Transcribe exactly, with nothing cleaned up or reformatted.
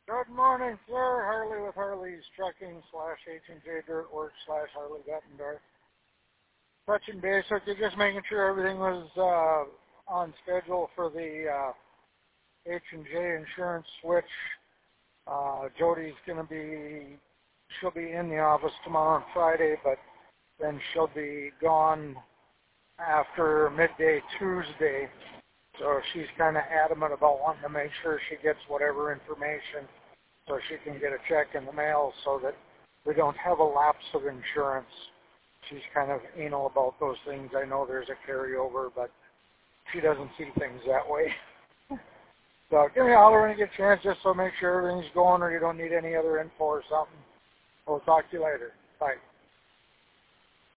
Good morning, sir. Harley with Harley's Trucking slash H and J Dirtworks slash Harley Guttendorf. Touching base with you, just making sure everything was uh, on schedule for the uh, H and J insurance switch. Uh, Jody's going to be, she'll be in the office tomorrow and Friday, but then she'll be gone after midday Tuesday. So she's kind of adamant about wanting to make sure she gets whatever information so she can get a check in the mail so that we don't have a lapse of insurance. She's kind of anal about those things. I know there's a carryover, but she doesn't see things that way. So give me a holler when you get a chance just so make sure everything's going or you don't need any other info or something. We'll talk to you later. Bye.